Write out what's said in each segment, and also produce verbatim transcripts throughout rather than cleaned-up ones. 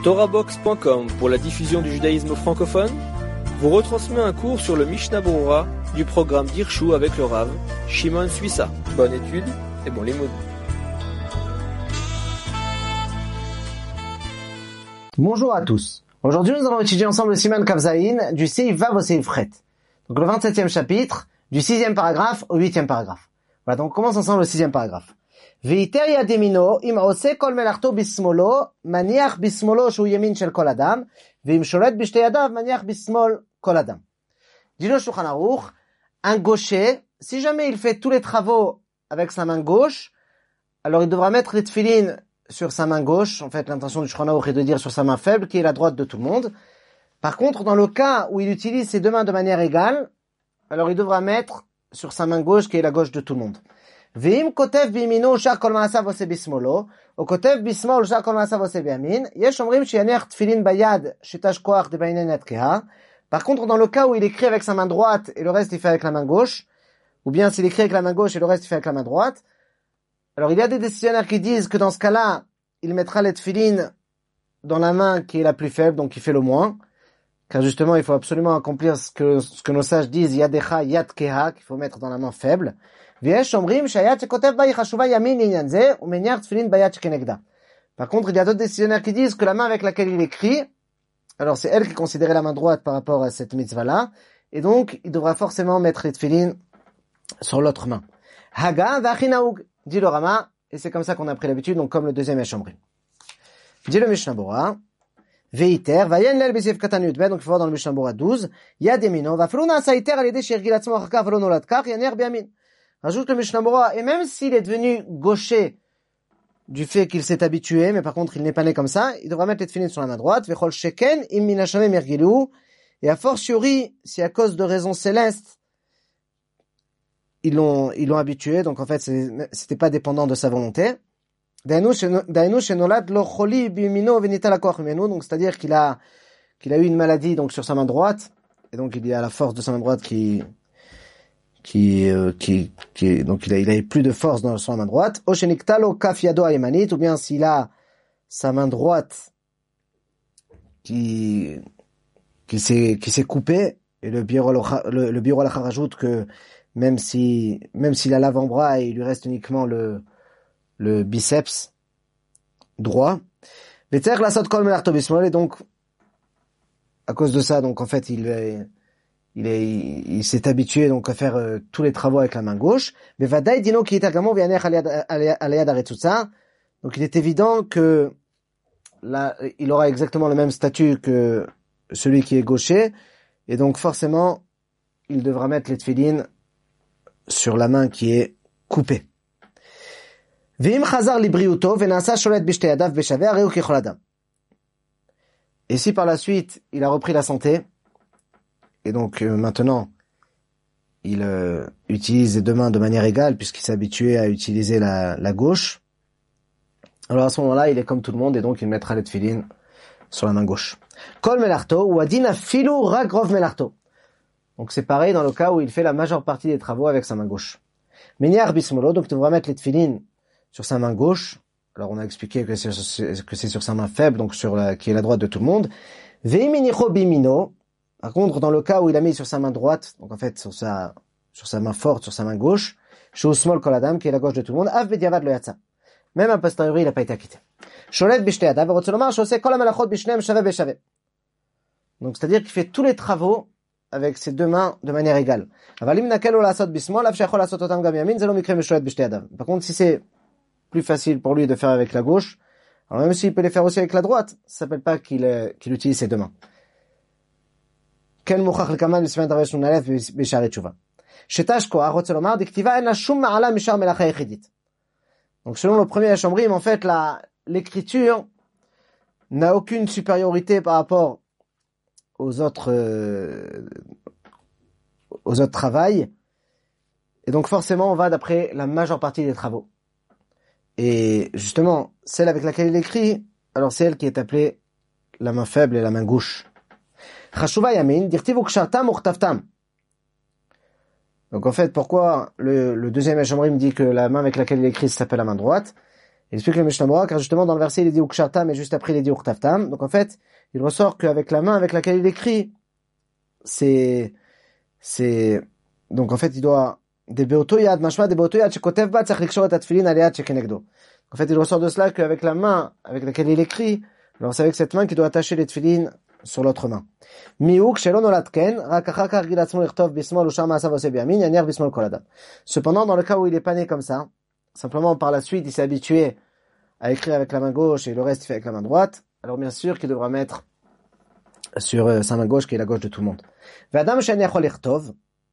Torahbox point com pour la diffusion du judaïsme francophone vous retransmet un cours sur le Mishnah Berurah du programme d'Hirshu avec le Rav Shimon Suissa. Bonne étude et bon limoud. Bonjour à tous. Aujourd'hui, nous allons étudier ensemble le Siman Kavzaïn du Seif Vav au Seif Chet. Donc le vingt-septième chapitre, du sixième paragraphe au huitième paragraphe. Voilà, donc on commence ensemble le sixième paragraphe. Veiter yademino im ose kol melarto bismolo maniach bismolo shu yemin shel kol adam veim sholet b'shtei yadav maniach bismol kol adam. Dit le Shulchan Aruch, un gaucher, si jamais il fait tous les travaux avec sa main gauche, alors il devra mettre les tefilines sur sa main gauche. En fait, l'intention du Shulchan Aruch est de dire sur sa main faible, qui est la droite de tout le monde. Par contre, dans le cas où il utilise ses deux mains de manière égale, alors il devra mettre sur sa main gauche, qui est la gauche de tout le monde. Veim kotev bimino shar kol ma'asav ose bismolo, ou kotev bismol shar kol ma'asav ose biyamin, yesh omrim sheyanech tefilin bayad shetash koach de bainen yadkeha. Par contre, dans le cas où il écrit avec sa main droite et le reste il fait avec la main gauche, ou bien s'il écrit avec la main gauche et le reste il fait avec la main droite, alors il y a des décisionnaires qui disent que dans ce cas-là, il mettra les tefilines dans la main qui est la plus faible, donc qui fait le moins, car justement il faut absolument accomplir ce que, ce que nos sages disent, yadecha yadkeha, qu'il faut mettre dans la main faible. Par contre, il y a d'autres décisionnaires qui disent que la main avec laquelle il écrit, alors c'est elle qui est considérée la main droite par rapport à cette mitzvah-là, et donc il devra forcément mettre les tefilines sur l'autre main. Haga v'achinaoug, dit le Rama, et c'est comme ça qu'on a pris l'habitude, donc comme le deuxième Eshomrim. Dit le Mishnah Berurah, veiter, vayen lel b'seif katan yudbet, donc il faut voir dans le Mishnah Berurah douze, yademino, vaflu na'asa iter al yedei she'irgil atzmo achar כך v'lo nolad kach, yaner biyamin. Rajoute le Mishnah Berurah, et même s'il est devenu gaucher du fait qu'il s'est habitué, mais par contre il n'est pas né comme ça, il devra mettre les tefilines sur la main droite, vechol sheken im min hashamim yergilu, et a fortiori, si à cause de raisons célestes, ils l'ont, ils l'ont habitué, donc en fait c'était pas dépendant de sa volonté. Dainu shenolad lo choli bimino venita la koach mimenu, donc c'est-à-dire qu'il a, qu'il a eu une maladie donc sur sa main droite, et donc il y a la force de sa main droite qui, qui, euh, qui, qui, donc il a, il a plus de force dans sa main droite. Osheniktalo kaf yado aymanit, ou bien s'il a sa main droite qui, qui s'est, qui s'est coupée, et le bureau, le, le bureau rajoute que même si, même s'il a l'avant-bras et il lui reste uniquement le, le biceps droit. Veter la sot kol melarto bismol, et donc, à cause de ça, donc en fait, il est, Il, est, il, il s'est habitué donc à faire euh, tous les travaux avec la main gauche. Mais vadaï dino ki itagamo v'yanech alayad aretzutza. Donc il est évident que là, il aura exactement le même statut que celui qui est gaucher, et donc forcément, il devra mettre les tefilines sur la main qui est coupée. V'im chazar libriuto v'nasa sholet b'shtei yadav b'shaveh areu kechol adam. Et si par la suite il a repris la santé, et donc euh, maintenant, il euh, utilise les deux mains de manière égale puisqu'il s'est habitué à utiliser la, la gauche. Alors à ce moment-là, il est comme tout le monde et donc il mettra les tefilines sur la main gauche. Kol melarto ou adina filu ragrov melarto. Donc c'est pareil dans le cas où il fait la majeure partie des travaux avec sa main gauche. Miniar bismolo, donc il devra mettre les tefilines sur sa main gauche. Alors on a expliqué que c'est, que c'est sur sa main faible, donc sur la, qui est la droite de tout le monde. Veiminicho bimino. Par contre, dans le cas où il a mis sur sa main droite, donc en fait sur sa sur sa main forte, sur sa main gauche, chez Usmol Koladam, qui est la gauche de tout le monde, Av Bediavad lo yatsa. Même a posteriori, il n'a pas été acquitté. Sholet b'shtei yadav, v'rotze lomar shoseh kol hamalachot b'shneim shaveh b'shaveh. Donc c'est-à-dire qu'il fait tous les travaux avec ses deux mains de manière égale. Aval im nakel lo la'asot bismol, av sheyachol la'asot otam gam yamin, ze lo mikre misholet b'shtei yadav. Par contre, si c'est plus facile pour lui de faire avec la gauche, alors même s'il peut les faire aussi avec la droite, ça s'appelle pas qu'il qu'il utilise ses deux mains. כן מוכח לקמן בספר דרש נ"א בשערי תשובה. שתש כוח רוצה לומר דכתיבה אין לה שום מעלה משאר מלאכה יחידית. Donc selon le premier Eshomrim, en fait la l'écriture n'a aucune supériorité par rapport aux autres euh, aux autres travails, et donc forcément on va d'après la majeure partie des travaux. Et justement celle avec laquelle il écrit, alors c'est elle qui est appelée la main faible et la main gauche. Chashuva yamin, dirtivu kshartam uchtavtam. Donc en fait, pourquoi le, le deuxième Eshomrim dit que la main avec laquelle il écrit s'appelle la main droite? Il explique le Mishnah Berurah, car justement dans le verset il est dit Ukshartam et juste après il est dit Uktaftam. Donc en fait, il ressort qu'avec la main avec laquelle il écrit, c'est, c'est, donc en fait il doit, des beoto yad, mashma des beoto yad, shekotev ba, tzach likshor et atfilin aliyad shekenegdo. En fait il ressort de cela qu'avec la main avec laquelle il écrit, alors c'est avec cette main qu'il doit attacher les tefilin sur l'autre main. Miuk shelo nolat ken, rak achar kach gil atzmo lichtov bismol usham ma'asav oseh biyamin, yaniach bismol kol adam. Cependant, dans le cas où il est pas né comme ça, simplement par la suite il s'est habitué à écrire avec la main gauche et le reste il fait avec la main droite, alors bien sûr qu'il devra mettre sur euh, sa main gauche qui est la gauche de tout le monde. V'adam she'en yachol lichtov,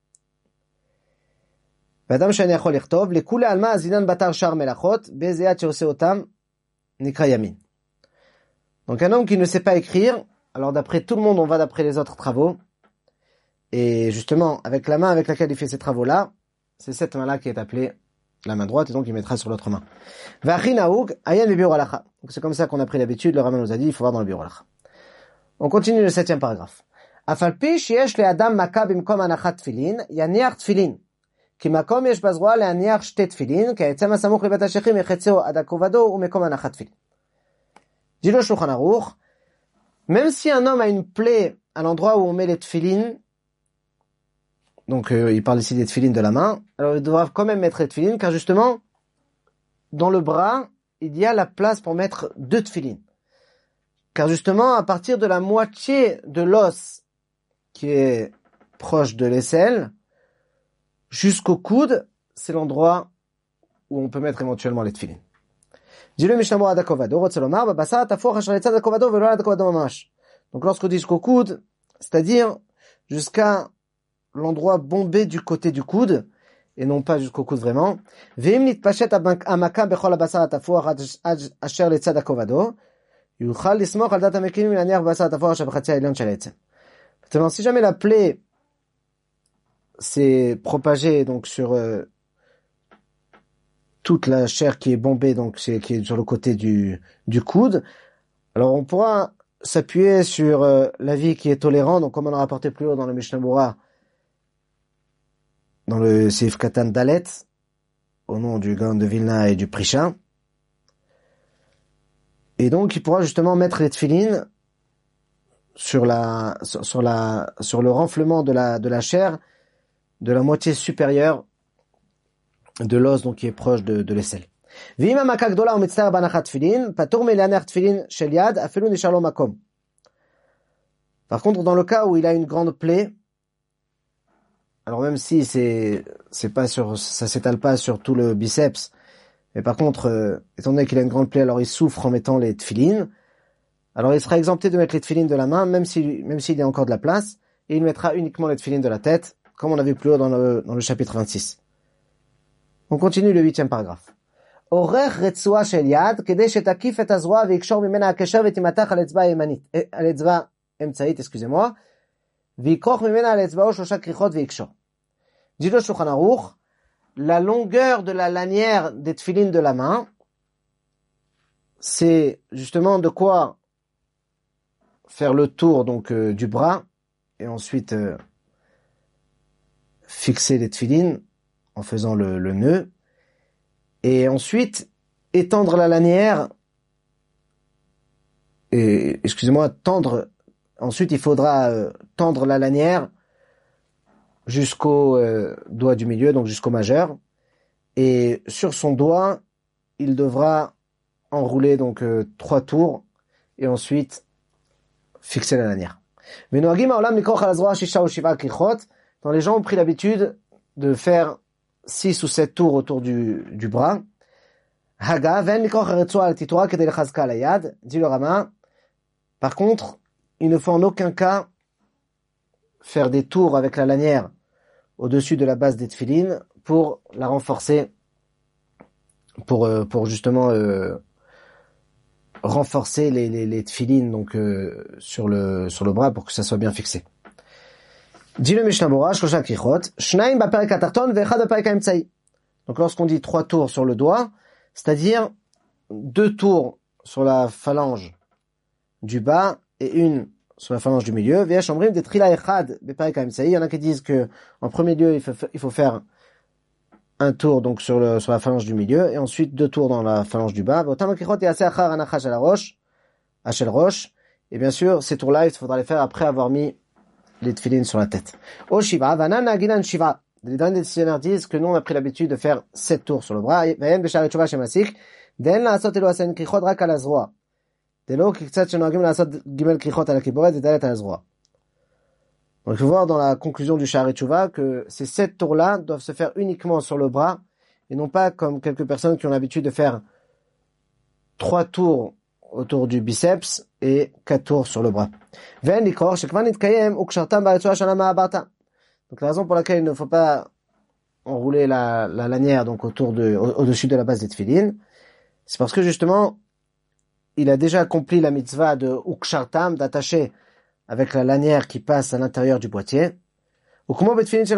v'adam she'en yachol lichtov, lekule alma azinan batar shar melachot, be'ezeh yad she'oseh otam, nikra yamin. Donc un homme qui ne sait pas écrire, alors d'après tout le monde, on va d'après les autres travaux, et justement, avec la main avec laquelle il fait ces travaux-là, c'est cette main-là qui est appelée la main droite, et donc il mettra sur l'autre main. V'achi naoug, ayen be'biur halacha. Donc c'est comme ça qu'on a pris l'habitude, le Rama nous a dit, il faut voir dans le biur halacha. On continue le septième paragraphe. Afalpi sheyesh le adam maka bimkom anachat tfilin, yaniach tfilin. Ki makom yesh bazroa leaniach shte tfilin, ki ha'etzem hasamuch lebat hashechim yechetzeo ad hakovado umekom anachat tfilin. Dit le Shulchan Aruch, même si un homme a une plaie à l'endroit où on met les tfilin, donc euh, il parle ici des tfilin de la main, alors ils doivent quand même mettre les tfilin, car justement, dans le bras, il y a la place pour mettre deux tfilin. Car justement, à partir de la moitié de l'os qui est proche de l'aisselle, jusqu'au coude, c'est l'endroit où on peut mettre éventuellement les tfilin. Dit le Mishnah Berurah Adakovado, Rotzelomar, Babasa, Tafour, Hachaletzad Akovado, Velo Adakovado Mamash. Donc lorsqu'on dit jusqu'au coude, c'est-à-dire jusqu'à l'endroit bombé du côté du coude, et non pas jusqu'au coude vraiment. Veim nitpashet amaka bechol abasa Tafour, Asher Letzad Akovado, Yuchal lismoch al dat hamekinim laniach babasa Tafour, Shabchatzi Elyon Shaletzem. Maintenant, si jamais la plaie s'est propagée donc sur euh, toute la chair qui est bombée, donc c'est, qui est sur le côté du, du coude, alors on pourra s'appuyer sur euh, l'avis qui est tolérant, donc comme on a rapporté plus haut dans le Mishnah Berurah, dans le Seif Katan Dalet, au nom du Gaon de Vilna et du Prisha. Et donc il pourra justement mettre les tfilin sur la, sur, sur la, sur le renflement de la, de la chair, de la moitié supérieure de l'os, donc qui est proche de, de l'aisselle. Par contre, dans le cas où il a une grande plaie, alors même si c'est, c'est pas sur, ça s'étale pas sur tout le biceps, mais par contre, euh, étant donné qu'il a une grande plaie, alors il souffre en mettant les tfilin, alors il sera exempté de mettre les tfilin de la main, même si, même s'il y a encore de la place, et il mettra uniquement les tfilin de la tête, comme on a vu plus haut dans le, dans le chapitre vingt-six. On continue le huitième paragraphe. Orech retzua shel yad, kedei shetakif et hazroa veikshor mimena hakesher vetimatach al etzba yemanit, al etzba emtsaït, excusez-moi, veikroch mimena al etzbao shlosha krichot veikshor. Dit le Shulchan Aruch, la longueur de la lanière des tfilin de la main, c'est justement de quoi faire le tour donc euh, du bras et ensuite euh, fixer les tfilin en faisant le, le nœud, et ensuite étendre la lanière, et excusez-moi, tendre, ensuite il faudra euh, tendre la lanière jusqu'au euh, doigt du milieu, donc jusqu'au majeur, et sur son doigt, il devra enrouler donc euh, trois tours, et ensuite fixer la lanière. Dans les gens ont pris l'habitude de faire six ou sept tours autour du, du bras. Haga, ven mikroch haretzua al titora kedei lechazka al hayad, dit le Rama. Par contre, il ne faut en aucun cas faire des tours avec la lanière au-dessus de la base des tfilin pour la renforcer, pour, euh, pour justement euh, renforcer les, les, les tfilin donc, euh, sur, le, sur le bras pour que ça soit bien fixé. Dit le Mishnah Berurah, shlosha krichot, shnaim b'perek hatarton ve'echad b'perek ha'emtsaï. Donc lorsqu'on dit trois tours sur le doigt, c'est-à-dire deux tours sur la phalange du bas et une sur la phalange du milieu. Ve'yesh omrim detrila echad b'perek ha'emtsaï. Il y en a qui disent que en premier lieu il faut, il faut faire un tour donc sur le sur la phalange du milieu et ensuite deux tours dans la phalange du bas. Et bien sûr, ces tours-là, il faudra les faire après avoir mis les tefilines sur la tête. Au shiva, vanan naginan shiva. Les derniers décisionnaires disent que nous on a pris l'habitude de faire sept tours sur le bras. Vayen b'shar tshuva shemasik, den la'asot elo asen krichot rak al azroa. Delo ki ktsat shenogim la'asot gimel krichot al kiboret et dalet al azroa. Donc, il faut voir dans la conclusion du Sha'arei Tshuva que ces sept tours-là doivent se faire uniquement sur le bras et non pas comme quelques personnes qui ont l'habitude de faire trois tours autour du biceps et quatre tours sur le bras. Donc, la raison pour laquelle il ne faut pas enrouler la, la lanière donc autour de, au, au-dessus de la base des tefilines, c'est parce que justement, il a déjà accompli la mitzvah de ukshartam, d'attacher avec la lanière qui passe à l'intérieur du boîtier. Comme les tefilines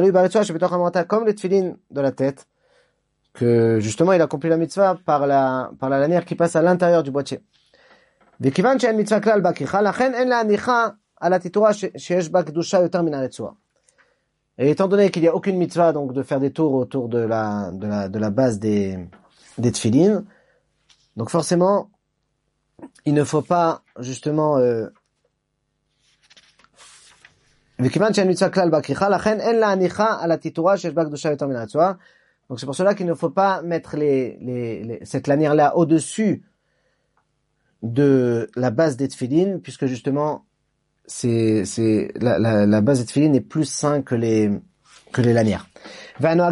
de la tête, que justement il a accompli la mitzvah par la, par la lanière qui passe à l'intérieur du boîtier. Et étant donné qu'il n'y a aucune mitzvah donc de faire des tours autour de la, de la, de la base des, des tefilines, donc forcément, il ne faut pas justement, euh, donc c'est pour cela qu'il ne faut pas mettre les, les, les, cette lanière-là au-dessus de la base des tefilines, puisque justement, c'est, c'est, la, la, la base des tefilines est plus sain que les, que les lanières. Donc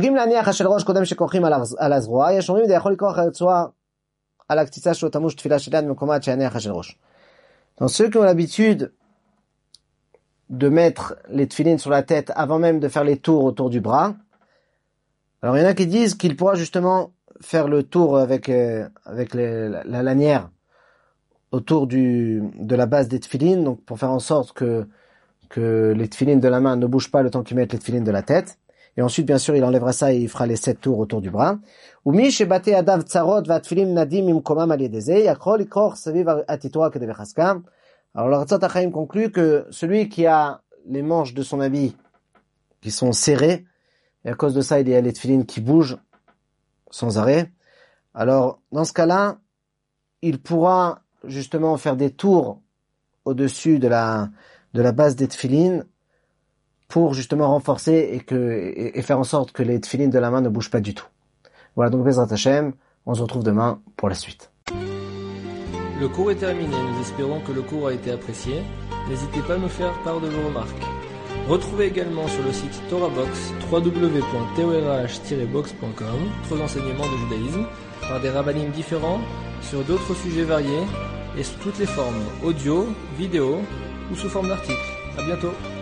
ceux qui ont l'habitude de mettre les tefilines sur la tête avant même de faire les tours autour du bras. Alors il y en a qui disent qu'il pourra justement faire le tour avec euh, avec les, la, la lanière autour du de la base des tefilines, donc pour faire en sorte que que les tefilines de la main ne bougent pas le temps qu'il met les tefilines de la tête. Et ensuite bien sûr il enlèvera ça et il fera les sept tours autour du bras. Umi shebate adav tsarot va tefilin nadim imkomam al yedeze yakol ikor saviv atitoa kedei bechaskam. Alors, le Ratzot HaChaim conclut que celui qui a les manches de son habit qui sont serrées, et à cause de ça, il y a les tefilines qui bougent sans arrêt. Alors, dans ce cas-là, il pourra justement faire des tours au-dessus de la, de la base des tefilines pour justement renforcer et que, et, et faire en sorte que les tefilines de la main ne bougent pas du tout. Voilà, donc, Bezrat Hashem, on se retrouve demain pour la suite. Le cours est terminé, nous espérons que le cours a été apprécié. N'hésitez pas à nous faire part de vos remarques. Retrouvez également sur le site TorahBox w w w point torah tiret box point com d'autres enseignements de judaïsme par des rabbinim différents sur d'autres sujets variés et sous toutes les formes, audio, vidéo ou sous forme d'articles. À bientôt.